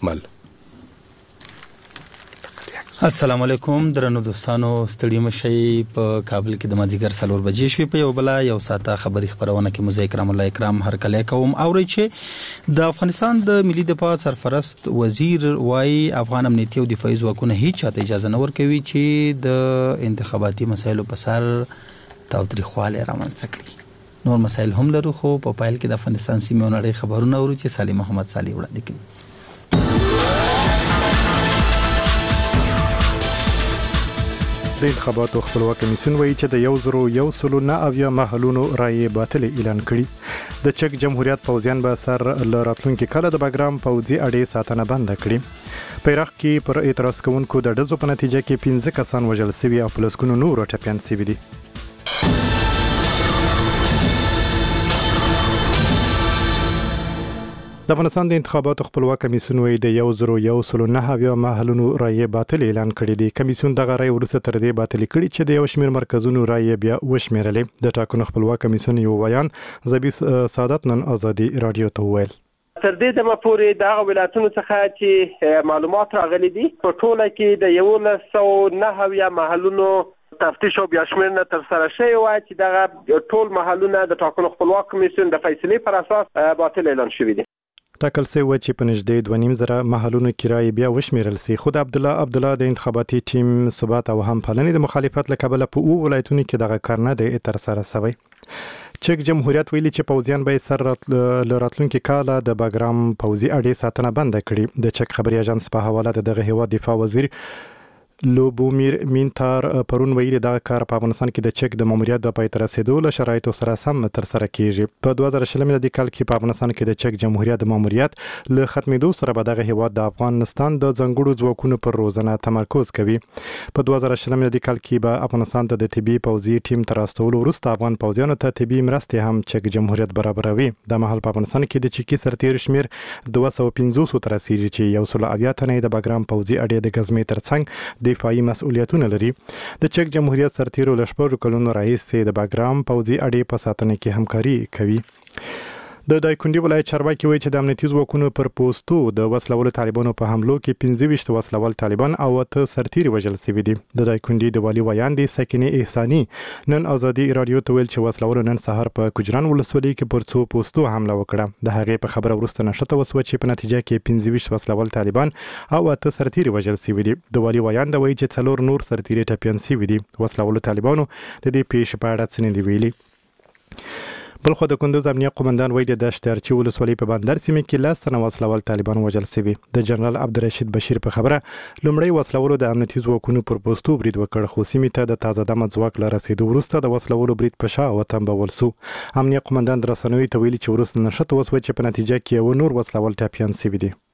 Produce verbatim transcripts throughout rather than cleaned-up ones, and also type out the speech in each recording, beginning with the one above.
مل. السلام علیکم درنو دوستانو، ستړي مشي. په کابل کې د مازیګر څلور بجې شوې، په یو بلا یو ساعته خبري خبرونه کې مزه کرام الله اکرام هر کله کوم. اوري چې د افغانستان د ملي دفاع سرپرست وزیر وايي افغان امنیتي او دفاعي ځواکونه هیڅ چاته اجازه نه ورکوي چې د انتخاباتي مسایلو په سر تاوتریخواله رامنځته کړي. نور مسایل هم لرو، خو په پایل کې د افغانستان سیمه نړۍ خبرونه اوري چې سالم محمد صالح وړاندې کوي. د انتخاباتو خپلواک کمیسیون وایي چې د یو زرو یو سلو نه اویا محلونو رایې باطل اعلان کړي. د چک جمهوریت پوځیان به سر له راتلونکي کال د باګرام پوځي اډې ساتنه بند کړي. په عراق کې پر اعتراض کوونکو د ډزو په نتیجه کې پنځه کسان وژل شوي او په لسګونو نور ټپیان شوي دي. د افغانستان د انتخاباتو خپلواک کمیسیون وایي د یو زرو یو سلو نه اویا محلونو رایې باطل اعلان کړي دي. کمیسیون دغه رایې وروسته تر دې باطل کړي چې د یو شمېر مرکزونو رایې بیا وشمېرلې. د ټاکنو خپلواک کمیسیون یو ویان زبیس سعادت نن آزادي رادیو ته وویل تر دې دمه پورې د هغه ولایتونو څخه چې معلومات راغلي دي په ټوله کې د یولس سوه نهه اویا محلونو تفتیش او بیا شمېرنه تر سره شوې وه چې دغه ټول محلونه د ټاکنو خپلواک کمیسیون د فیصلې پر اساس باطل اعلان شوي دي. ټاکل شوی و چې په نږدې دوه نیم زره محلونو کې رایې بیا وشمېرل شي. خو د عبدالله عبدالله د انتخاباتي ټیم ثبات او همپالنې د مخالفت له کبله په اوو ولایتونو کې دغه کار نه دی ترسره شوی. چک جمهوریت ویلي چې پوځیان به سر له راتلونکي کاله د باګرام پوځي اډې ساتنه بنده کړي. د چک خبري اژانس په حواله د دغه هیواد دفاع وزیر لوبومیر مینتار پرون ویلي دا کار په افغانستان کې د چک د ماموریت د پای ته رسیدو له شرایطو سره سم تر سره کیږي. په دوه زره شل میلادي کال کې په افغانستان کې د چک جمهوریت د ماموریت له ختمېدو سره به دغه هیواد د افغانستان د ځانګړو ځواکونو پر روزنه تمرکز کوي. په دوه زره شل میلادي کال کې به افغانستان ته د طبي پوځي ټیم تر راستولو وروسته افغان پوځیانو ته طبي مرستې هم چک جمهوریت برابروي. د مهال په افغانستان کې د چکی سرتیر شمیر دوه سوه پنځوس تر رسیدي چې یو سل اویا تنه د باګرام پوځي اډې د غزمې ترڅنګ دفاعي مسؤلیتونه لري. د چک جمهوریت سرتیرو له شپږو کلونو راهیسې د باګرام پوځي اډې په ساتنه کې همکاري کوي. د دایکنډي ولایت چارواکي وایي چې د امنیتي ځواکونو پر پوستو د وسلوالو طالبانو په حملو کې پنځه ویشت وسلوال طالبان او اته سرتیري وژل شوي دي. د دایکنډي د والي ویان دي سکینې احساني نن آزادي رادیو ته ویل چې وسلوالو نن سهار په کجران ولسوالۍ کې پر څو پوستو حمله وکړه. د هغې په خبره وروسته نښته وسوه چې په نتیجه کې پنځه ویشت وسلوال طالبان او اته سرتیري وژل شوي دي. د والي ویان دا وایي چې څلور نور سرتیري ټپیان شوي دي. وسلوالو طالبانو د دې پیښې په اړه څه نه دي ویلي. بلخو د کندوز امنیه قومندان وایي د دشت ارچي ولسوالۍ په بندر سیمه کې لس تنه وسلوال طالبان وژل شوي. د جنرال عبدالرشید بشیر په خبره لومړی وسلوالو د امنیتي ځواکونو پر پوستو برید وکړ، خو سیمې ته د تازه دمه ځواک له رسېدو وروسته د وسلوالو برید په شا وتمبول سو. امنیه قومندان د رسنیو ته ویلي چې وروسته نښته وسوه چې په نتیجه کې یو نور وسلوال ټپیان شوي دي.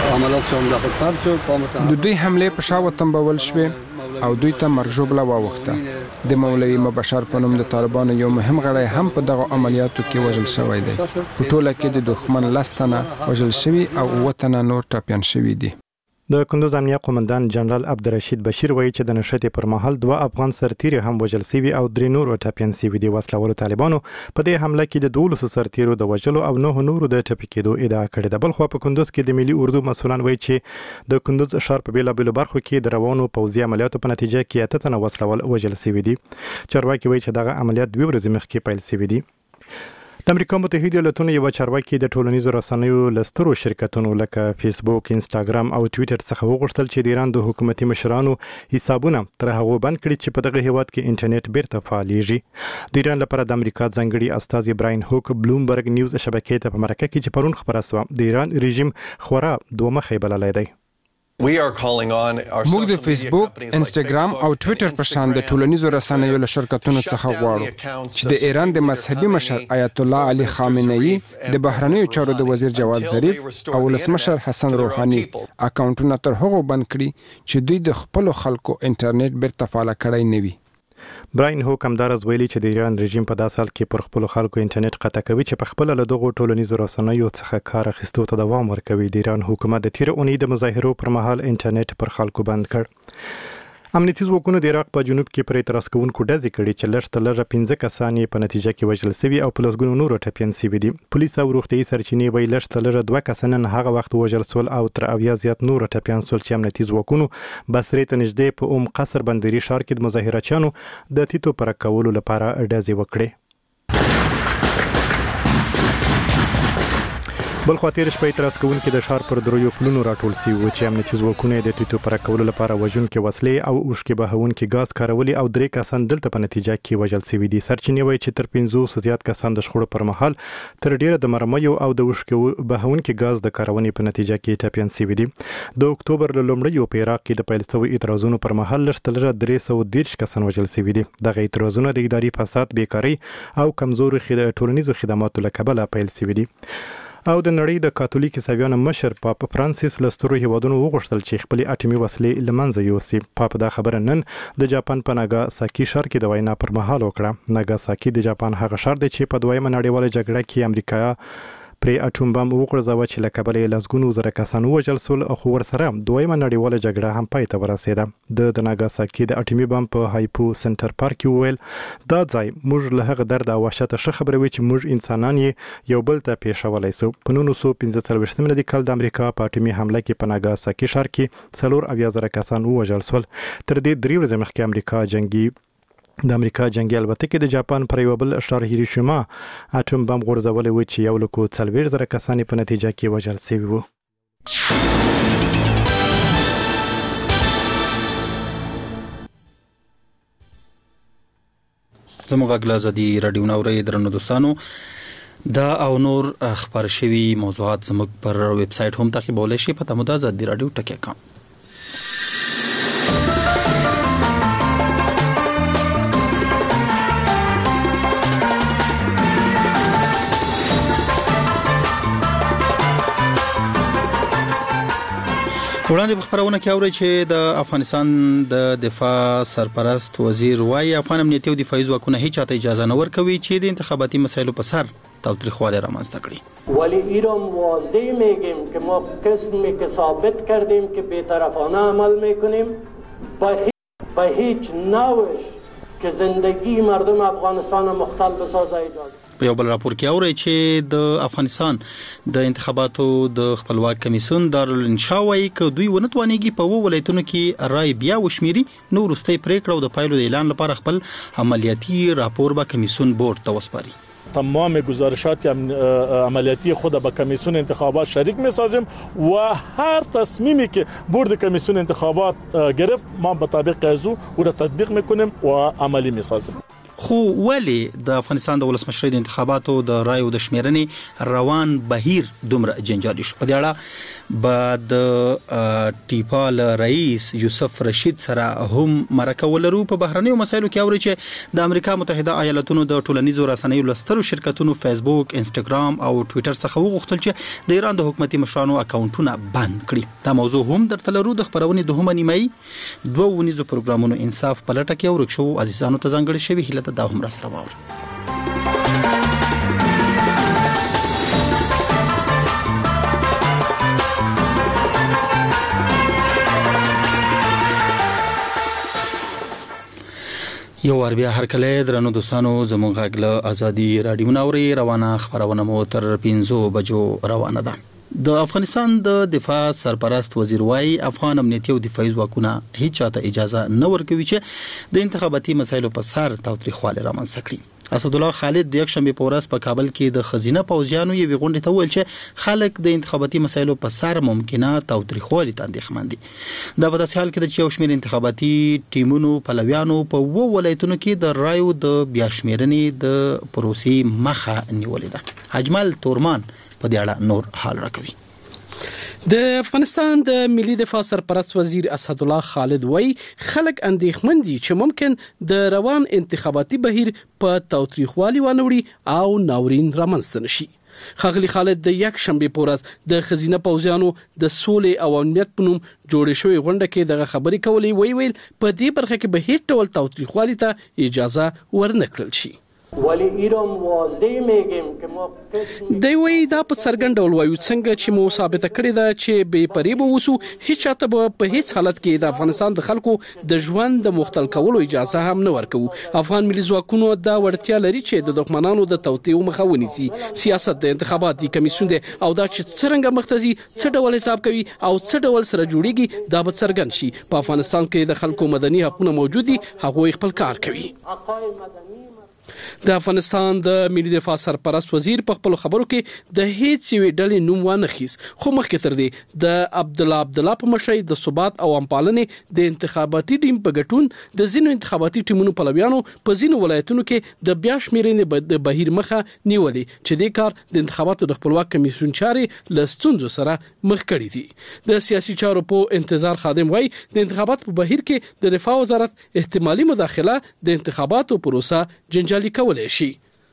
د دوی حملې په شا وتمبول شوې او دوی ته مرګ ژوبله واوښته. د مولوي مبشر په نوم د طالبانو یو مهم غړی هم په دغه عملیاتو کې وژل شوی دی. په ټوله کې د دښمن لس تنه وژل شوي او اووه تنه نور ټپیان شوي دي. د کندوز امنیه قومندان جنرال عبدالرشید بشیر وایي چې د نښتې پر مهال دوه افغان سرتیري هم وژل شوي او درې نور ټپیان شوي دي. وسلوالو طالبانو په دې حمله کې د دولسو سرتیرو د وژلو او نهو نورو د ټپي کېدو ادعا کړې ده. بل خو په کندوز کې د ملي اردو مسؤلان وایي چې د کندوز ښار په بېلابېلو برخو کې د روانو پوځي عملیاتو په نتیجه کې اته تنه وسلوال وژل شوي دي. چارواکي وایي چې دغه عملیات دوې ورځې مخکې پیل شوي دي. د امریکا متحده ایالاتونو یو چارواکي د ټولنیزو رسنیو له سترو شرکتونو لکه فیسبوک، انسټاګرام او ټویټر څخه وغوښتل چې د ایران د حکومتي مشرانو حسابونه تر هغو بند کړي چې په دغه هیواد کې انټرنیټ بیرته فعالیږي. د ایران لپاره د امریکا ځانګړي استازي براین هوک بلومبرګ نیوز شبکې ته په مرکه کې چې پرون خبره سوه د ایران رژیم خورا دوه مخی بللی دی. موږ د فیسبوک، انسټاګرام او ټویټر په شان د ټولنیزو رسنیو له شرکتونو څخه غواړو چې د ایران د مذهبي مشر آیت الله علي خامنه‌ای، د بهرنیو چارو د وزیر جواد ظریف او ولسمشر حسن روحاني اکاونټونه تر هغو بند کړي چې دوی د خپلو خلکو انټرنیټ بیرته فعاله کړی نه وي. براین هوک همدارز ویلي چې د ایران رژیم په داسې حال کې پر خپلو خلکو انټرنیټ قطع کوي چې په خپله له دغو ټولنیزو رسنیو څخه کار اخیستو ته دوام ورکوي. د ایران حکومت د تېرې اونۍ د مظاهرو پر مهال انټرنیټ پر خلکو بند کړ. امنیتي ځواکونو د عراق په جنوب کې پر اعتراض کوونکو ډزې کړې چې لږ تر لږه پنځه کسان یې په نتیجه کې وژل شوي او په لسګونو نور ټپیان شوي دي. پولیس او روغتیايي سرچینې وایي لږ تر لږه دوه کسان نه هغه وخت وژل شول او تر اویا زیات نور ټپیان شول چې امنیتي ځواکونو بصرې ته نږدې په ام قصر بندري ښار کې د مظاهرچیانو د تیتو پر کولو لپاره ډزې وکړې. بل خو تیر شپه اعتراض کوونکي د ښار پر دریو پلونو راټول شوي وو چې امنیتي ځواکونه د تیتو پر کولو لپاره وژونکي وسلې او اوښکې بهونکي ګاز کارولي او درې کسان دلته په نتیجه کې وژل شوي دي. سرچینې وایي چې تر پنځوس زیات کسان د شخړو پر مهال تر ډیره د مرمیو او د اوښکې بهونکي ګاز د کارونې په نتیجه کې ټپیان شوي دي. د اکتوبر له لومړیو په عراق کې د پیل شوي اعتراضونو پر مهال لږ تر لږه درې سوه دېرش کسان وژل شوي دي. دغه اعتراضونه د اداري فساد، بیکاري او کمزورو ټولنیزو خدماتو له کبله پیل شوي دي. او د نړۍ د کاتولیک عیسویانو مشر پاپ فرانسیس له سترو هیوادونو وغوښتل چې خپلې اټومي وسلې له منځه یوسي. پاپ دا خبره نن د جاپان په ناګاساکي ښار کې د وینا پر مهال وکړه. ناګاساکي د جاپان هغه ښار دی چې په دویمه نړیواله جګړه کې امریکا پرې اټوم بم وغورځاوه چې له کبله یې لسګونو زره کسان ووژل شول، خو ورسره دویمه نړیواله جګړه هم پای ته ورسېده. د د ناګاساکي د اټومي بم په هایپو سنټر پارک کې وویل دا ځای موږ له هغه درد او وحشته ښه خبروي چې موږ انسانان یې یو بل ته پیښولی سو. په نولس سوه پنځه څلوېښتم میلادي کال د امریکا په اټومي حمله کې په ناګاساکي ښار کې څلور اویا زره کسان ووژل شول. تر دې درې ورځې مخکې امریکا جنگي د امریکا جنگي الوتکې د جاپان پر یو بل ښار هیروشیما اټوم بم غورځولی و چې یو لکو څلوېښت زره کسان په نتیجه کې وژل شوي وو. زموږ غږ له ازادي راډیو نه اورئ درنو دوستانو. دا او نور خبر شوي موضوعات زموږ پر ویب سایټ هم تعقیبولی شي. پته مو ده ازادي راډیو ټکی کام. وړاندې په خبرونه کې اوري چې د افغانستان د دفاع سرپرست وزیر وايي افغان امنیتي او دفاعي ځواکونه هیڅ چاته اجازه نه ورکوي چې د انتخاباتي مسایلو په سر تاوتریخوالی رامنځته کړي. ولی ایران واضح میگیم که ما قسمی که ثابت کردیم که بی‌طرفانه عمل میکنیم به هیچ نوعش که زندگی مردم افغانستان مختل بسازه اجازه. په یو بل راپور کې اوري چې د افغانستان د انتخاباتو د خپلواک کمیسیون دارالانشا وايي که دوی ونه توانېږي په وو ولایتونو کې رای بیا وشمیري نو وروستۍ پریکړه او د پایلو د اعلان لپاره خپل عملیاتي راپور به کمیسیون بورډ ته وسپاري. تمام گزارشات عملیاتی خود به کمیسیون انتخابات شریک می‌سازیم و هر تصمیمی که بورد کمیسیون انتخابات گرفت ما به طبق از او او را تطبیق می‌کنیم و عملی می‌سازیم. خو ولی د افغانستان د ولسمشرۍ د انتخاباتو د رایو د شمیرنې روان بهیر دومره جنجالي شو؟ په دې اړه به د ټیپال رئیس یوسف رشید سره هم مرکه ولرو. په بهرنیو مسایلو کې اوري چې د امریکا متحده ایالاتونو د ټولنیزو رسنیو لسترو شرکتونو فیسبوک، انستګرام او ټوئیټر څخه وغوښتل چې د ایران د حکومتي مشرانو اکاونټونه بند کړي. دا موضوع هم درته لرو. د خبرونې دوهمه نیمایي دوه ونیزو پروګرامونو انصاف په لټه کې ورک شو عزیزانو ته ځانګړي شوي هیله دا هم را سره واوري. یو ور بیا هر کله درنو دوستانو زموږ غږ له ازادي راډیو نه اوري. روانه خبرونه مو تر پنځو بجو روانه ده. د افغانستان د دفاع سرپرست وزیر وايي افغان امنیتي او دفاعي ځواکونه هیڅ چاته اجازه نه ورکوي چې د انتخاباتي مسایلو په سر تاوتریخوالی رامنځته کړي. اسدالله خالد د یکشنبه په ورځ په کابل کې د خزینه پوځیانو یوې غونډې ته وویل چې خلک د انتخاباتي مسایلو په سر ممکنه تاوتریخوالي ته اندېښمن دي. دا په داسې حال کې چې یو شمېر انتخاباتي ټیمونو پلویانو په وو ولایتونو کې د رایو د بیا شمېرنې د پروسې مخه نیولې ده. اجمل تورمان په دې اړه نور حال راکوي. د افغانستان د ملي دفاع سرپرست وزیر اسدالله خالد وای خلک اندېښمن دي چې ممکن د روان انتخاباتي بهیر په تاوتریخوالي وانوړي او ناورین رامنځته نشي. ښاغلي خالد د یک شنبه په ورځ د خزینه پوځیانو د سولې او امنیت په نوم جوړې شوې غونډه کې دغه خبرې کولې. وی ویل په دې برخه کې به هیڅ ډول تاوتریخوالي ته اجازه ورنکړل شي. ولی ایران واضح میگیم که ما قسم دی وی دا په څرګند ډول وایو څنګه چې مو ثابته کړې ده چې بې پرې به اوسو هیڅ چاته به په هیڅ حالت کې د افغانستان د خلکو د ژوند د مختل کولو اجازه هم نه ورکوو. افغان ملي ځواکونو دا وړتیا لري چې د دښمنانو د توطیو مخه ونیسي. سیاست د انتخاباتي کمیسیون دی او دا چې څرنګه مختزي څه ډول حساب کوي او څه ډول سره جوړیږي دا به څرګند شي. په افغانستان کې د خلکو مدني حقوقونه موجود دي، هغوی خپل کار کوي. د افغانستان د ملي دفاع سرپرست وزیر په خپل خبرو کې د هیڅ یوې ډلې نوم وانه خیس، خو مخکې تر دې د عبد الله عبد الله په مشرۍ د ثبات او امپالنې د انتخاباتي ټیم په ګټون د ځینو انتخاباتي ټیمونو پلویانو په ځینو ولایتونو کې د بیا شمیرنې د بهیر مخه نیولې چې د کار د انتخاباتو د خپلواک کمیسیون چارې له ستونزو سره مخ کړي دي. د سیاسي چارو په انتظار خادم وای د انتخابات په بهیر کې د دفاع وزارت احتمالي مداخله د انتخاباتو پروسه جنجالي کولای شي.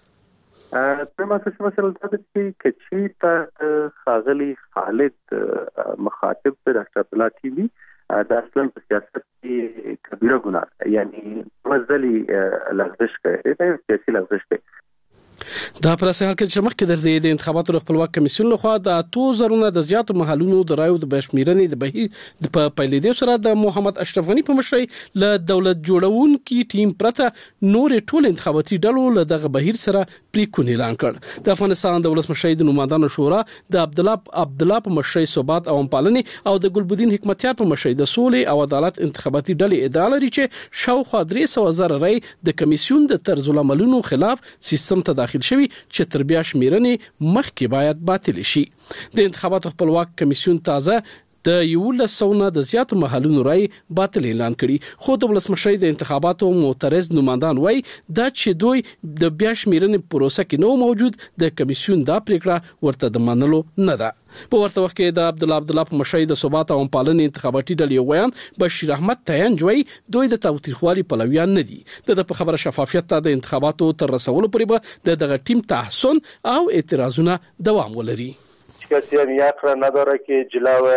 په ماسه مسله د چې چې ته خاغلی خالد مخاطب د ډاکټر عبد الله ټي وي د اصلا په سیاست کې کبیره ګناه یعنی مزلي لغزش کوي د سیاسي لغزش کوي. دا پر اساس حال کې چې مخکې د د انتخاباتو خپلواک کمیسیون لخوا د اتو زرونه د زیاتو محلونو د رایو د بشمیرنې د بهیر د پیلېدو سره د محمد اشرف غنی په مشرۍ له دولت جوړونکي ټیم پرته نور ټول انتخاباتي ډلو له دغه بهیر سره پریکون اعلان کړ. د افغانستان د ولسمشر د نمائندانو شورا د عبد الله عبد الله په مشرۍ ثبات او امپالنې او د ګلبدین حکمتیار په مشرۍ د سولې او عدالت انتخاباتي ډلې ادعا لري چې شاوخوا درې سوه زره رای د کمیسیون د طرز العملونو خلاف سیستم ته داخل شوی چې تر بیا شمیرنې مخکې باید باطل شي. د انتخاباتو خپلواک کمیسیون تازه د یولس سوه د زیاتو محلونو رای باطل اعلان کړي، خو د ولسمشر د انتخاباتو معترض نمائندان وایي دا چې دوی د بیا شمیرنې پروسه کې نو موجود د کمیسیون دا پریکړه ورته د منلو نه ده. په ورته وخت کې د عبد الله عبد الله په مشرۍ د ثبات او امپالنې انتخاباتي ډلې ویان بشیر احمد تاینج وایي دوی د تاوتریخوالي پلویان نه دي. د په خبره شفافیت ته د انتخاباتو تر رسولو پورې به د دغه ټیم تحسن او اعتراضونه دوام ولري. کسی نیت را نداره که جلو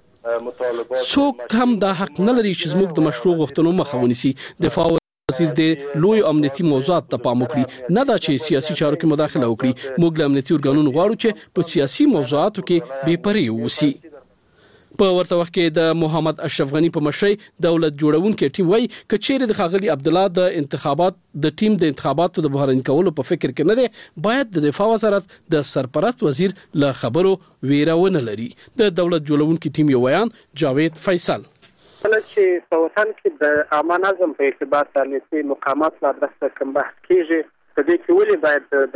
څوک هم دا حق نه لري چې زموږ د مشروع غوښتنو مخه ونیسي. دفاع وزیر د لوی امنیتي موضوعات ته پام وکړي، نه دا چې سیاسي چارو کې مداخله وکړي. موږ له امنیتي ارګانونو غواړو چې په سیاسي موضوعاتو کې بې پرې اوسي. په ورته وخت کې د محمد اشرف غنی په مشرۍ دولت جوړونکي ټیم وایي که چیرې د ښاغلي عبد الله د انتخابات د ټیم د انتخاباتو د بهرني کولو په فکر کې نه دی، باید د دفاع وزارت د سرپرست وزیر له خبرو ویره ونه لري. د دولت جوړونکي ټیم یو بیان جاوید فیصل کله چې په وطن کې د عامه نظم په اعتبار د امنیتي مقامات لا درسته کوم بحث کیږي، په دې کې ولې باید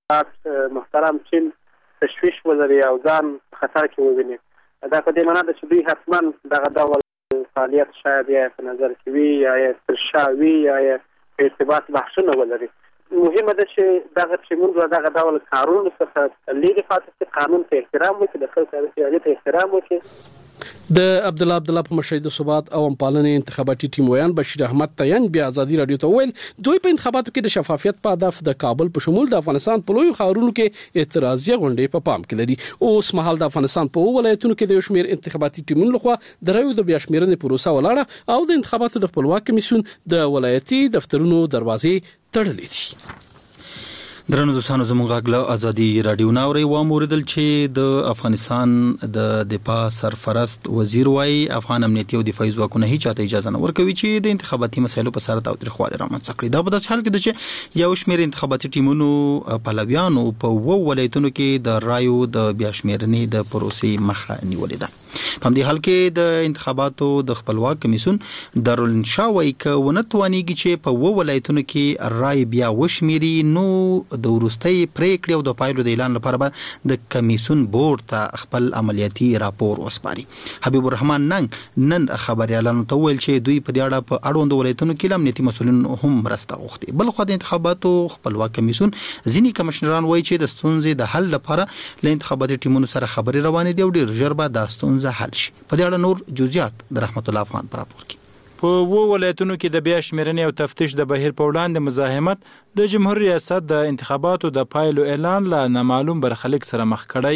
د محترم چین تشویش ولري او ځان خطر کې وویني. دا په دې معنی ده چې دوی حتما دغه ډول فعالیت شاید یا په نظر کې وي یا ترشا وي یا ارتباط بحثونه ولري. مهمه ده چې دغه ټیمونه دغه ډول کارونو څخه لرې پاتې شي، قانون ته احترام وکړي، د خلکو ته احترام وکړي. د عبد الله عبد الله په مشرۍ د ثبات او امپالنې انتخاباتي ټیم ویان بشیر احمد تاینج بیا ازادي رادیو ته ویل دوی په انتخاباتو کې د شفافیت په هدف د کابل په شمول د افغانستان په لوی ښارونو کې اعتراضي غونډې په پام کې لري. اوس مهال د افغانستان په ولایتونو کې د یو شمېر انتخاباتي ټیمونو لخوا د رایو د بیا شمیرنې پروسه ولاړه او د انتخاباتو د خپلواک کمیسیون د ولایتي دفترونو دروازې تړلې دي. درنو دوستانو زموږ غږ له ازادي رادیو نه اوري و موردل چې د افغانستان د دفاع سرپرست وزیر وای افغان امنیتي او دفاعي ځواکونه هیڅ چاته اجازه نه ورکوي چې د انتخاباتي مسایلو په سر تاوتریخوالی رامنځته کړي. دا په داسې حال کې ده چې یو شمېر انتخاباتي ټیمونو پلویانو په وو ولایتونو کې د رایو د بیا شمیرنې د پروسې مخه نیولې ده. په همدې حال کې د انتخاباتو د خپلواک کمیسیون دارالانشا وایي که ونه توانیږي چې په وو ولایتونو کې رای بیا وشمیري نو د وروستۍ پریکړې او د پایلو د اعلان لپاره به د کمیسیون بورډ ته خپل عملیاتي راپور وسپاري. حبیب الرحمن ننګ نن خبريالانو ته ویل چې دوی په دې اړه په اړوندو ولایتونو کې امنیتي مسؤلین هم مرسته غوښتي. بل خو د انتخاباتو خپلواک کمیسیون ځینې کمشنران وایي چې د ستونزې د حل لپاره له انتخاباتي ټیمونو سره خبرې روانې دي او ډېر ژر به دا ستونزه حل شي. په دې اړه نور جزئیات د رحمت الله افغان پر راپور کې. په وو ولایتونو کې د بیا شمیرنې او تفتیش د بهیر په وړاندې مزاحمت د جمهور ریاست د انتخاباتو د پایلو اعلان له نامعلوم برخلیک سره مخ کړی.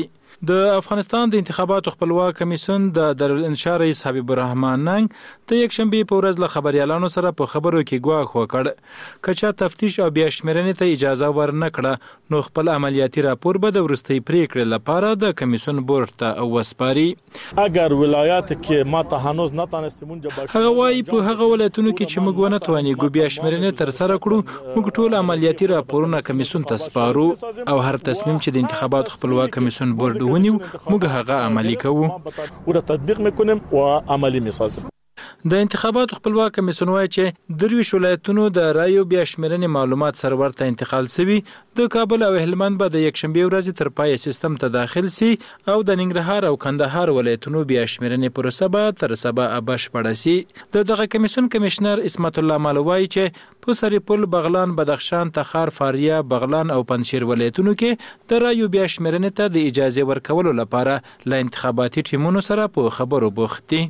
د افغانستان د انتخاباتو خپلواک کمیسیون د دارالانشا رئیس حبیب الرحمن ننګ د یک شنبه په ورځ له خبريالانو سره په خبرو کې ګواښ وکړ کچا تفتیش او بیا شمېرنې ته اجازه ورنکړه نو خپل عملیاتي راپور به د ورستۍ پریکړې لپاره د کمیسیون بورډ ته وسپاري. اگر ولایت کې ما ته هنوز نتانستیم اونجا هغه وايي په هغه ولایتونو کې چې موږ ونه توانېږو بیا شمېرنې تر سره کړو موږ ټول عملیاتي راپورونه کمیسیون ته سپارو او هر تصمیم چې د انتخاباتو خپلواک کمیسیون بورډ ونیو موږ هغه عملی کوو او تطبیق میکنیم و عملی میسازیم. د انتخاباتو خپلواک کمیسیون وايي چې درویش ولایتونو د رایو بیا شمېرنې معلومات سرور ته انتقال شوي د کابل او هلمند به د یکشنبه ورځې تر پای سیستم ته داخل سي او د ننګرهار او کندهار ولایتونو بیا شمېرنې پروسه به تر سبا بشپړه سي. د دغه کمیسیون کمشنر اسمت الله مال وايي چې په سریپل بغلان بدخشان تخار فاریاب بغلان او پنځشیر ولایتونو کې د رایو بیا شمېرنې ته د اجازه ورکولو لپاره ل انتخاباتي ټیمونو سره په خبرو بوخت دي.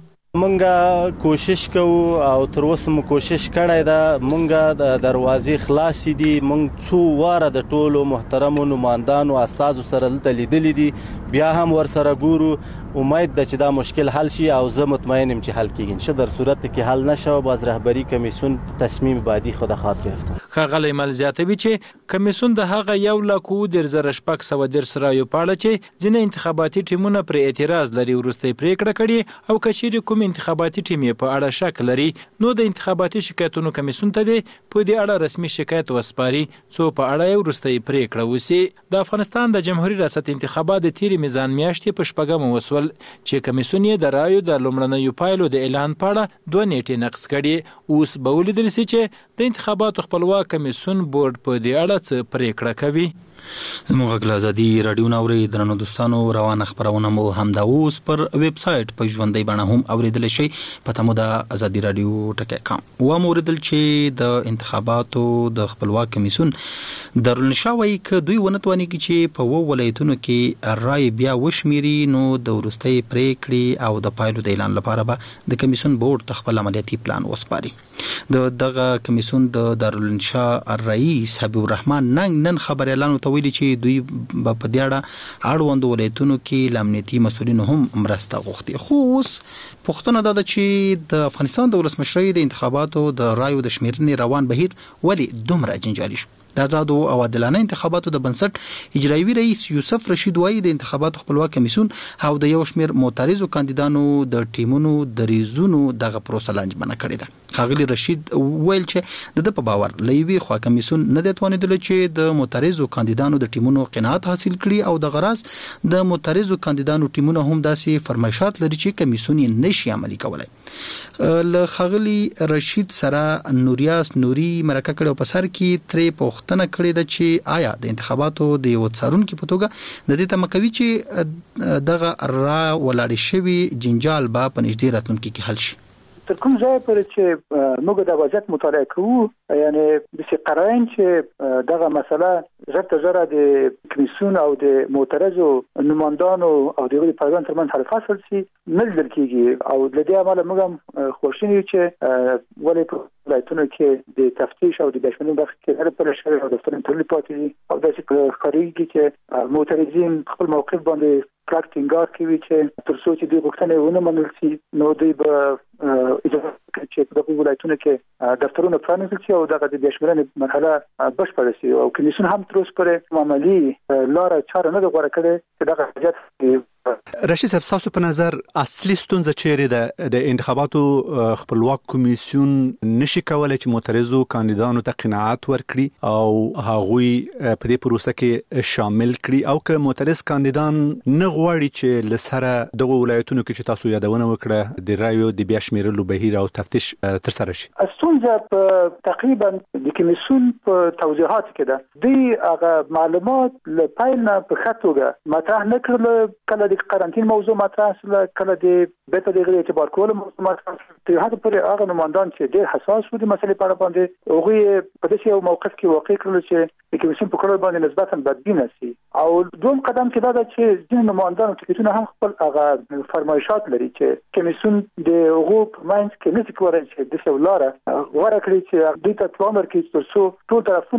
مونږه کوشش کوو او تر اوسه مو کوشش کړی دا مونږه د دروازې خلاصې دي مونږ څو واره د ټولو محترمو نمائندانو استادو سره دلته لیدلې دي بیا هم ور سره ګورو امید ده چې دا مشکل حل شي او زه مطمئن یم چې حل کیږي ان شاء الله. در صورت کې حل نشو باز رهبری کمیسیون تصمیم بعدی خود خاط گرفته. خغلی مل زیاتوي چې کمیسیون د هغه یو لکو د زر شپږ سوه درس رایو پاړه چې ځینې انتخاباتي ټیمونه پر اعتراض لري ورسته پریکړه کړي او کچېری کوم انتخاباتي ټیم په اړه شک لري نو د انتخاباتي شکایتونو کمیسیون ته دی په دې اړه رسمي شکایت وسپاري څو په اړه ورسته پریکړه وسی. د افغانستان د جمهوریت ریاست انتخابات د تیر میزان میاشتې په شپږم وسول چې کمیسیون یې د رایو د لومړنیو پایلو د اعلان پاړه دوه نیټې نقض کړي اوس به ولیدل سي چې د انتخاباتو خپلواک کمیسیون بورډ په دې اړه څه پریکړه کوي. زموږ غږ ازادي رادیو ناوري درنو دوستانو روانه خبرونه مو همدا اوس پر ویب سټ په ژوندۍ بڼه هم اوریدل شي پته مو د ازادي رادیو ټکی کام و موردل چې د انتخاباتو د خپلواک کمیسیون دارالانشا وايي ک دوی ونتواني چې په و ولایتونو کې رای بیا وشميري نو د ورستۍ پریکړې او د پایلو د اعلان لپاره به د کمیسیون بورډ خپل عملیاتي پلان وسپاري. د دغه کمیسیون د دارالانشا رئیس حبیب الرحمن ننګ نن خبريالانو ته ویلي چې دوی په دې اړه اړوند ولایتونو کې امنیتي مسؤلین هم مرسته غوښتي. خو اوس پوښتنه ده چې د افغانستان د ولسمشرۍ د انتخاباتو د رایو د شمیرنې روان بهیر ولې دومره جنجالي شو. د آزادو او عادلانه انتخاباتو د بنسټ اجرایوي رئیس یوسف رشید وايي د انتخاباتو خپلواک کمیسیون او د یو شمیر معترضو کاندیدانو د ټیمونو د ریزونو دغه پروسه لنجمنه کړې ده. خاغلی رشید ویل چې د په باور لوي خو کمیسیون نه د توانیدل چې د معترضو کاندیدانو د ټیمونو قناعت حاصل کړي او د غرض د معترضو کاندیدانو ټیمونه هم داسې فرمایشات لري چې کمیسیون یې نشي عملي کولای. ل خاغلی رشید سره نوریاس نوري مرکه کړو په سر کې ترې پوښتنه کړې ده چې آیا د انتخاباتو د یو څارونکو په توګه د دې تمکوي چې دغه را ولاړ شوی جنجال به په نږدې راتلونکي کې حل شي. تر کوم ځای پورې چې موږ د وضعیت مطالعه کوو یعنی د قرائن چې دغه مسله زړه ته زړه د کمیسیون او د معترضو نمائندانو او د غړي پایوان ترمن حل فصل سي نه لیدل کیږي او د دې عمله موږ هم خوشحالي چې ولې په ولایتونو کې د تفتیش او د بشمنۍ برخه کې هر پر شری او دفتر انټرنیټ پاتې او د څه خارجي کې معترضین خپل موقف باندې کلک ټینګار کوي چې تر څو چې د غوښتنې ونه منل شي نو دوی به اجازه کوي چې په ولایتونو کې دفترونه پرانیستل شي او دغه د بشمنۍ مرحله بشپړه شي او کمیسیون هم تر اوسه پورې عملی لار چاره نه غوړه کړې چې دغه حاجت. رشید صاحب تاسو په نظر اصلي ستونزه چیرې ده د انتخاباتو خپلواک کمیسیون نشي کولای چې معترضو کاندیدانو ته قناعت ورکړي او هغوی په دې پروسه کې شامل کړي او که معترض کاندیدان نه غواړي چې لسره دغه ولایتونو کې چې تاسو یادونه وکړه د رایو د بیا شمیرلو بهیر او تفتیش تر سره شي؟ ستونزه په تقریبا د کمیسیون په توضیحات کې ده دوی هغه معلومات له پیل نه په خطوګه مطرح نه کړل کله د قرنطین موضوع مطرح شول کله د بیت د غیر اعتبار کول موضوع مطرح شول هغه پر هغه نمائندان چې ډېر حساس وو د مسلې په اړه باندې هغه په داسې یو موقف کې واقع کړل چې د کمیسیون په کړه باندې نسبتا بدبین شي او دوم قدم کې دا ده چې ځینې نمائندان ټیکټونه هم خپل هغه فرمایشات لري چې کمیسیون د هغو په منځ کې نشي کولای چې د څولاره غوړه کړی چې دوی ته پلان ورکړي ترڅو ټول طرفونه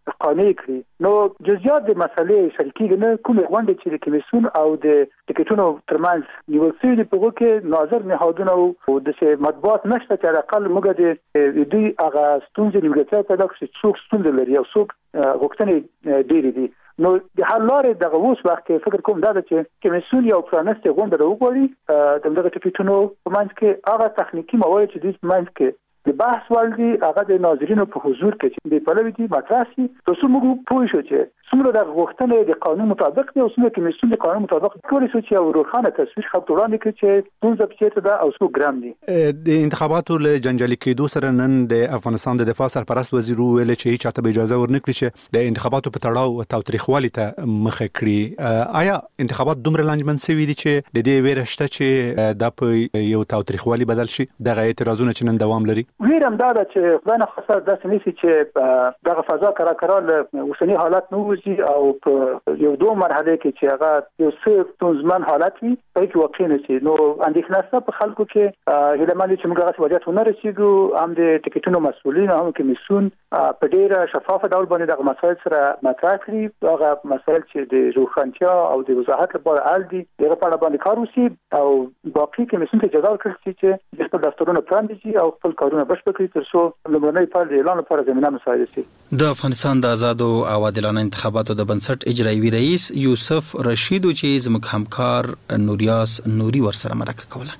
قانع کړي. نو جزئیات د مسلې شریکي نه کومه غونډه چې د کمیسیون او د ټیکټونو ترمنځ نیول شوی دی په هغه کې ناظر نهادونه او د مطبوعات نشته چې اقل موږ د دوی هغه ستونزې نیمګړتیا پیدا کړي څوک ستونزې لري او څوک غوښتنې ډېرې دي. نو د حل لارې دغه اوس وخت کې فکر کوم دا چې کمیسیون یو پرانسته غونډه راوغوړي د دغه ټیکټونو په منځ کې هغه تخنیکی موارد چې د منځ کې د بحث وړ دي هغه د ناظرینو په حضور کې چې د پلوي دي مطرح شي ترڅو موږ پوه شو چې څومره د غوښتنې د قانون مطابق دي او څومره کمیسیون د قانون مطابق کولی شي چې یو روښانه تصویر خلکو وړاندې کړي چې څنګه پچېته ده او څو ګرام دي. د انتخاباتو له جنجالي کېدو سره نن د افغانستان د دفاع سرپرست وزیر ویل چې هیڅ چاته اجازه ورنکړي چې د انتخاباتو په تړاو او تاوتریخوالي ته مخه کړي. آیا انتخابات دومره لنجمن شوي دي چې د دې ویره شته چې دا په یو تاوتریخوالي بدل شي؟ دغه اعتراضونه چې نن دوام لري ویرم دا ده چې خدای نه خاصه داسې نشي چې دغه فضا کرا کرا له اوسنی حالت نه وځي او په یو دوه مرحله کې چې هغه یو څه ستونزمن حالت وي په کې واقع نشي. نو اندېښنه شته په خلکو کې هله مالي چې موږ هغه وضعیت ونه رسیدو هم د ټیکټونو مسؤلین هم کمیسیون په ډیره شفاف ډول باندې دغه مسایل سره مطرح کړي. هغه مسایل چې د روښانتیا او د وضاحت لپاره اړ دي دغه په اړه باندې کار وشي او باقي کمیسیون ته اجازه ورکړي چې د خپل دفترونو پرانیزي او خپل کارونه بشپړ کړي ترڅو لومړنی پړ د اعلان لپاره زمينه مساعده شي. د افغانستان د آزاد او عادلانه انتخاباتو د بنسټ اجرایي رئیس یوسف رشید چې زموږ همکار نوریاس نوري ورسره مرکه کوله.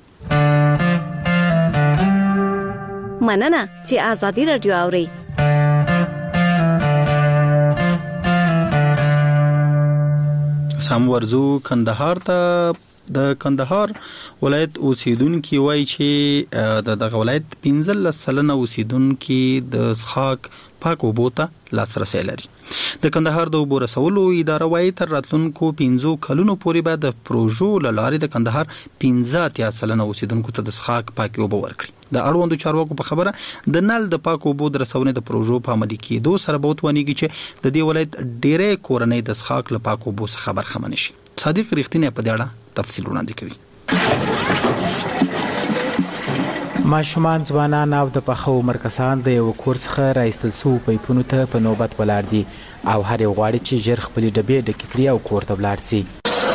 مننه چې آزادي رادیو اوري. سم ورزو کندهار ته. د کندهار ولایت اوسیدونکو وایي چې د دغه ولایت پنځلس سلنه اوسیدونکو د څښاک پاک اوبو ته لاسرسي لري. د کندهار د اوبو رسولو اداره وایي تر راتلونکو پنځو کلونو پورې به د پروژو لارې د کندهار پنځه اتیا سلنه اوسیدونکو ته د څښاک پاک اوبو ورکړي. د اړوندو چارواکو په خبره د نل د پاک اوبو د رسونې د پروژو په عملي کېدو سره به وتوانیږي چې د دې ولایت ډېرې کورنۍ د څښاک له پاک اوبو څخه برخمن شي. صادق ریښتینی په دې اړه تفصیل وړاندې کوي. ماشومان ځوانان او د پخو مرکزان د یو کور څخه راایستل سو پایپونو ته په نوبت ولاړ دي او هر یو غواړي چې ژر خپل ډبې ډکې کړي او کور ته ولاړ شي.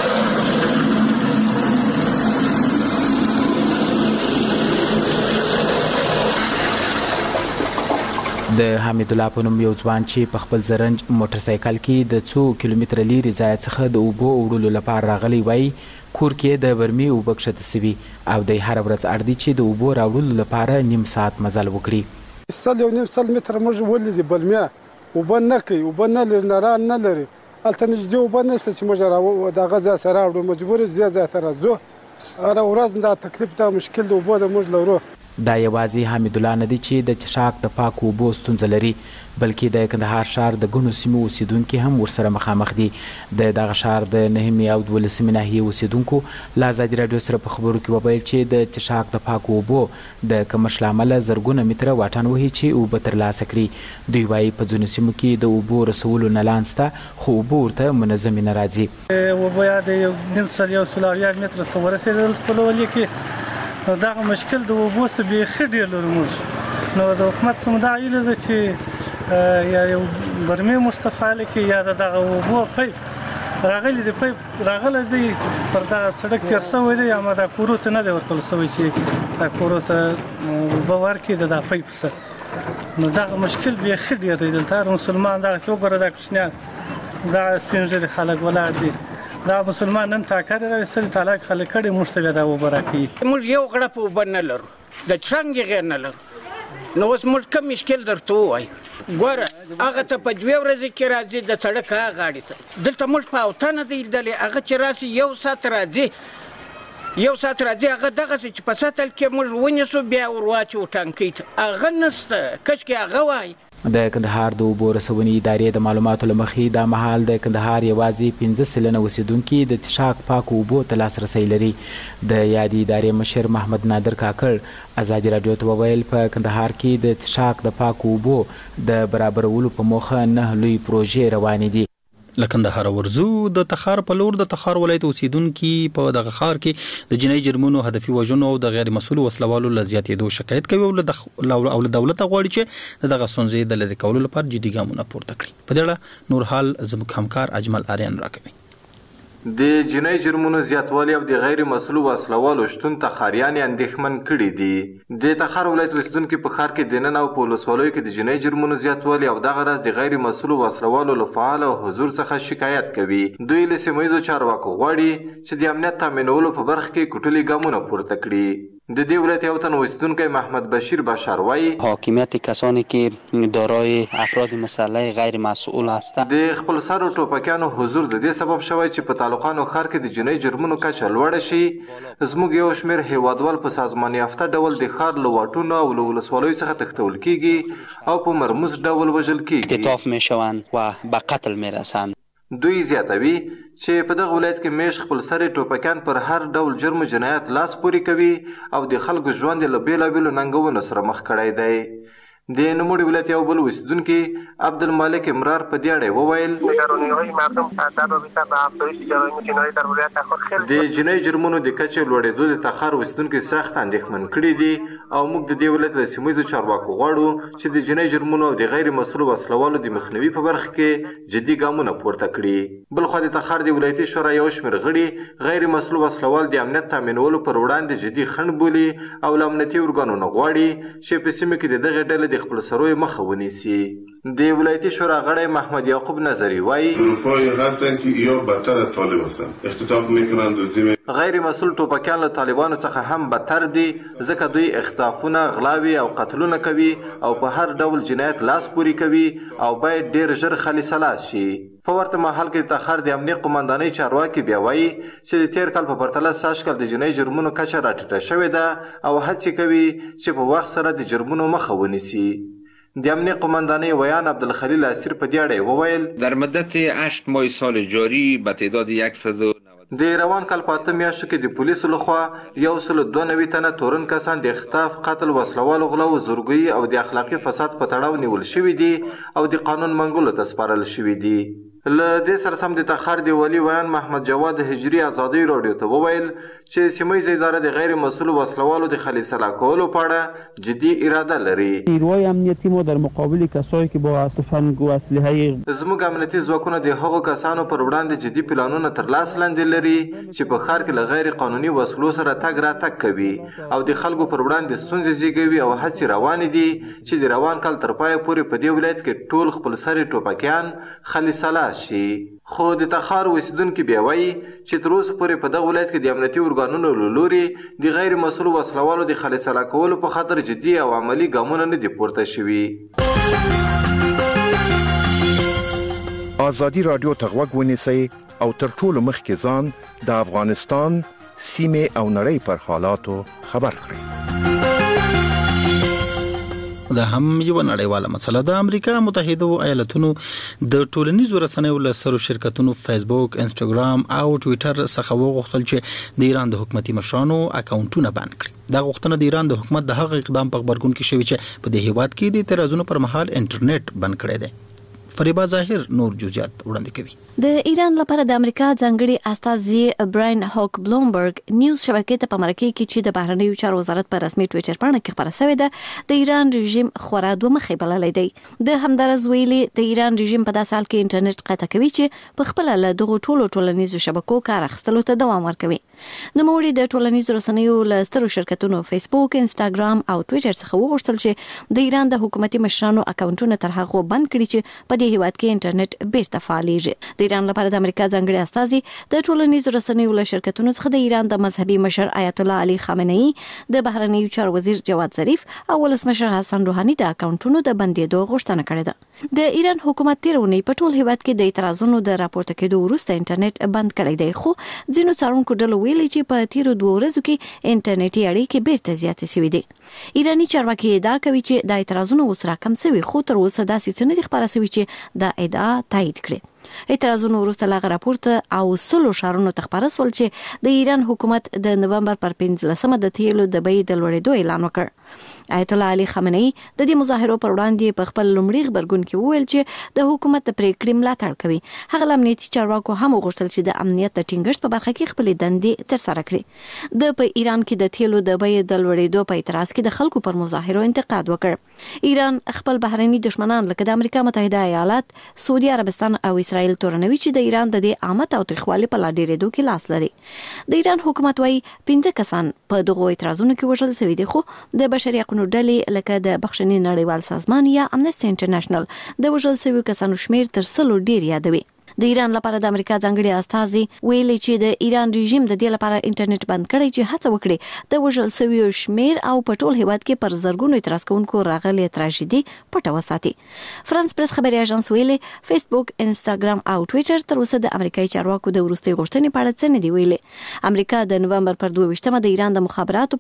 د حمید الله په نوم یو ځوان چې په خپل زرنج موټر سایکل کې د څو کیلومتره لرې ځای څخه د اوبو وړلو لپاره راغلی وای کور کې د برمي اوبه کښته سوي او د هر ورځ اړ دي چې د اوبو راوړلو لپاره نیم ساعت مزل وکړي. سل یو نیم سل متره موږ ولیدې برمیا اوبه نه کوي اوبه نه لري ناران نه لري هلته نږدې اوبه نشته چې موږ دغه ځای سره راوړو مجبور یې دې ځای ته راځو هره ورځ دا تکلیف دا مشکل د اوبو د موږ لرو. دا یوازې حمید الله نه دی چې د چشاک د پاکو اوبو ستونزه لري بلکې د کندهار ښار د ګڼو سیمو اوسیدونکي هم ورسره مخامخ دي. د دغه ښار د نهمې او دولسمې ناحیې اوسیدونکو له ازادي راډیو سره په خبرو کې وویل چې د چشاک د پاکو اوبو د کمښت له امله زرګونه متره واټن وهي چې اوبه ترلاسه کړي. دوی وایي په ځینو سیمو کې د اوبو رسولو نلان شته خو اوبه ورته منظمې نه راځي. اوبه یا د یو نیم سل یو سل اویا متره ته ورسېدل په ولې کې نو دغه مشکل د اوبو څخه بیخي ډېر لرو موږ نو د حکومت څخه دا هیله ده چې یا یو برمې موږ ته فعاله کړي یا د دغه اوبو پایپ راغلی دی پایپ راغلی دی پر دغه سړک تېر شوی دی اما دا کورو ته نه دی ورکړل شوی چې دا کورو ته اوبه ورکړي د دغه پایپ څخه نو دغه مشکل بیخي ډېر دی دلته هر مسلمان دغسې وګوره دا کوچنیان دغه سپین ږیري خلک ولاړ دي دا مسلمان نن تاکر راستل طلاق خلک کړي مشتبه دا وبرکي موږ یو غړپ وبن نه لرو د څنګه غیر نه لرو نو اوس موږ کوم مشکل درته وای ګوره هغه ته په دوه ورځې کې راځي د سړک هغه غاړي ته دلته موږ په اوتانه دی دلې هغه چې راسي یو سات راځي یو سات راځي هغه دغه چې په ساتل کې موږ ونیسو بیا ورواچو ټانکې ته هغه نسته کچکې هغه وای. د کندهار د اوبو رسونې ادارې د معلوماتو له مخې دا مهال د کندهار یوازې پنځه سلنه اوسیدونکي د څښاک پاکو اوبو ته لاسرسی لري. د یادې ادارې مشر محمد نادر کاکړ ازادي راډیو ته وویل په کندهار کې د څښاک د پاکو اوبو د برابرولو په موخه نه لوی پروژې روانې دي. لکندهار ورزو د تخار په لور د تخار ولایت اوسیدونکو په دغه خار کې د جنایي جرمونو هدفي وژنو او د غیر مسؤل وسلوالو لزیاتېدو شکایت کوي او له دولت غواړي چې دغه ستونزې د لرې کولو لپاره جدي ګامونه پورته کړي. په دې اړه نور حال زموږ همکار اجمل آریان راکوي. د جنایي جرمونو زیاتوالی او د غیر مسؤل وسلوالو شتون تخاریان اندېښمن کړي دي. د تخار ولایت اوسیدونکو په ښار کې دننه او په ولسوالیو کې د جنایي جرمونو زیاتوالی او دغه راز د غیر مسؤل وسلوالو له فعال او حضور څخه شکایت کوي. دوی له سیمه ییزو چارواکو غواړي چې د امنیت تامینولو په برخه کې کوټلي ګامونه پورته کړي. د دې ولایت یو تن اوسیدونکی محمد بشیر بشار وایي حاکمیت کسانی که دارای افراد مسلح غیر مسئول هستند د خپل سرو ټوپکیانو حضور د دې سبب شوی چې په تعلقانو ښار کې د جنایي جرمونو کچه لوړه شي. زموږ یو شمېر هیوادوال په سازمان یافته ډول د ښار له واټونو او له ولسوالیو څخه تښتول کیږي او په مرموز ډول وژل کیږي، اختطاف میشوند و به قتل میرسند. دوی زیاتوي چې په دغه ولایت کې میش خپل سرې ټوپکیان پر هر ډول جرم و جنایت لاس پورې کوي او د خلکو ژوند له بېلابېلو ننګونو سره مخ کړی دی. د نوموړي ولایت یو بل اوسیدونکي عبدالمالک امرار په دې اړه وویل د جنایي جرمونو د کچې لوړېدو د تخار اوسیدونکي سخت اندېښمن کړي دي او موږ د دې ولایت له سیمه ییزو چارواکو غواړو چې د جنایي جرمونو او د غیر مسؤل وسلوالو د مخنیوي په برخه کې جدي ګامونه پورته کړي. بلخوا د تخار د ولایتي شورا یو شمېر غړي غیر مسؤل وسلوال د امنیت تامینولو پر وړاندې جدي خنډ بولي او له امنیتي ارګانونو غواړي چې په سیمه کې د دغې ډلې د خپل سروي مخه ونیسي. د ولایتي شورا غړی محمد یعقوب نظری وایي غیر مسؤل ټوپکیان له طالبانو څخه هم بدتر دي ځکه دوی اختطافونه، غلاوې او قتلونه کوي او په هر ډول جنایت لاس پورې کوي او باید ډیر ژر خلیصه لاس شي. په ورته مهال کې د تخار د امنیت قمندانۍ چارواکي بیا وایي چې د تیر کال په پرتله سږ کال د جنایي جرمونو کچه راټیټه شوې ده او هڅې کوي چې په وخت سره د جرمونو مخه ونیسي. د امنیت قمندانۍ ویان عبدالخلیل اسیر په دې اړه وویل در مدت هشت ماه سال جاری به تعداد صد د روان کال په اته میاشتو کې د پولیسو لخوا یو سل دوه نوي تنه تورن کسان د اختطاف، قتل، وسلوالو غلا او زورګویي او د اخلاقي فساد په تړاو نیول شوي دي او د قانون منګولو ته سپارل شوي دي. له دې سره سم د تخار د والي ویان محمد جواد هجري ازادي راډیو ته وویل چې سیمه ییزه اداره د غیر مسؤل وسلوالو د خلیصه کولو په اړه جدي اراده لري. نیروهای امنیتی ما در مقابل کسایی که با اسلحه و اسلحه زموږ امنیتي ځواکونه د هغو کسانو پر وړاندې جدي پلانونه تر لاس لاندې لري چې په ښار کې له غیر قانوني وسلو سره تګ راتګ کوي او د خلکو پر وړاندې ستونزې زیږوي او هڅې روانې دي چې د روان کال تر پایه پورې په دې ولایت کې ټول خپل سرې ټوپکیان خلیصه شي. خو د تخار اوسیدونکي بیا وایي چې تر اوسه پورې په دغه ولایت کې د امنیتي ارګانونو له لوري د غیر مسؤل وسلوالو د خلیصه کولو په خاطر جدي او عملي ګامونه نه دي پورته شوي. ازادي راډیو ته غوږ ونیسئ او تر ټولو مخکې ځان د افغانستان سیمې او نړۍ پر حالاتو خبر کړئ. دا هم یو نړیواله مسله ده. امریکا متحده ایالاتونو د ټولنیزو رسنیو له سرو شرکتونو فیسبوک، انسټاګرام او ټوئیټر څخه وغوښتل چې د ایران د حکومتي مشرانو اکاونټونه بند کړي. دا غوښتنه د ایران د حکومت د هغه اقدام په خبرګون کې شوې چې په دې هیواد کې د اعتراضونو پر مهال انټرنیټ بند کړی دی. فریبا ظاهر نور جزئیات وړاندې کوي. د ایران لپاره د امریکا ځانګړي استازي براین هوک بلومبرګ نیوز شبکې ته په مرکه کې چې د بهرنیو چارو وزارت په رسمي ټوئیټر باندې کې خبره شوې ده د ایران رژیم خورا دوه مخې بللی دی. د همدارس ویلي د ایران رژیم په داسې حال کې انټرنیټ قطع کوي چې په خپل له دغه ټولو ټولنیزو شبکو کار اخیستلو ته دوام ورکوي. نوموړي د ټولنیزو رسنیو له سترو شرکتونو فیسبوک، انسټاګرام او ټوئیټر څخه وغوښتل چې د ایران د حکومتي مشرانو اکاونټونه تر هغه بند کړي چې په دې هیواد کې انټرنیټ بیرته فعالېږي. د ایران لپاره د امریکا ځانګړي استازي د ټولنیزو رسنیو له شرکتونو څخه د ایران د مذهبي مشر آیت الله علي خامنه‌ای، د بهرنیو چارو وزیر جواد ظریف او ولسمشر حسن روحاني د اکاونټونو د بندیدو غوښتنه کړې ده. د ایران حکومت تیر اونۍ په ټول هیواد کې د اعتراضونو د راپورته کېدو وروسته انټرنیټ بند کړی دی، خو ځینو څارونکو ډلو ویلي چې په تیرو دوه ورځو کې انټرنیټي اړیکې بیرته زیاتې شوې دي. ایراني چارواکي ادعا کوي چې د اعتراضونو اوس راکم شوي، خو تر اوسه داسې څه نه دي خبره شوې چې دا ادعا تایید کړي. اعتراضونو وروسته لا راپورته او سلو شارونو تخبره سول چې د ایران حکومت د نومبر پر پنځلسمه د تیلو د بیې د لوړېدو اعلان وکړ. آیت الله علي خامنه‌ای د دې مظاهرو پر وړاندې په خپل لومړي خبرګون کې وویل چې د حکومت د پریکړې ملاتړ کوي. هغه امنیتي چارواکو هم وغوښتل چې د امنیت د ټینګښت په برخه کې خپل دندې ترسره کړي. د په ایران کې د تیلو د بیې د لوړېدو په اعتراض کې د خلکو پر مظاهرو انتقاد وکړ. ایران خپل بهرني دشمنان لکه د امریکا متحده ایالات، سعودي عربستان او اسرائیل تورنوي چې د ایران د دې عامه تاوتریخوالي په لا ډېرېدو کې لاس لري. د ایران حکومت وايي پنځه کسان په دغو اعتراضونو کې وژل شوي دي، خو د بشري حقوقو ډلې لکه د بخښنې نړیوال سازمان یا امنسټي انټرنیشنل د وژل شویو کسانو شمیر تر سلو ډیر یادوي. د ایران لپاره د امریکا ځانګړي استازي ویلي چې د ایران رژیم د دې لپاره انټرنیټ بند کړی چې هڅه وکړي د وژل شویو شمیر او په ټول هیواد کې پر زرګونو اعتراض کوونکو راغلي تراژیدي پټه وساتي. فرانس پریس خبري اژانس ویلي فیسبوک، انستګرام او ټوئیټر تر اوسه د امریکایي چارواکو د وروستي غوښتنې په اړه څه نه دی ویلي. امریکا د نومبر پر دوه ویشتمه د ایران د مخابراتو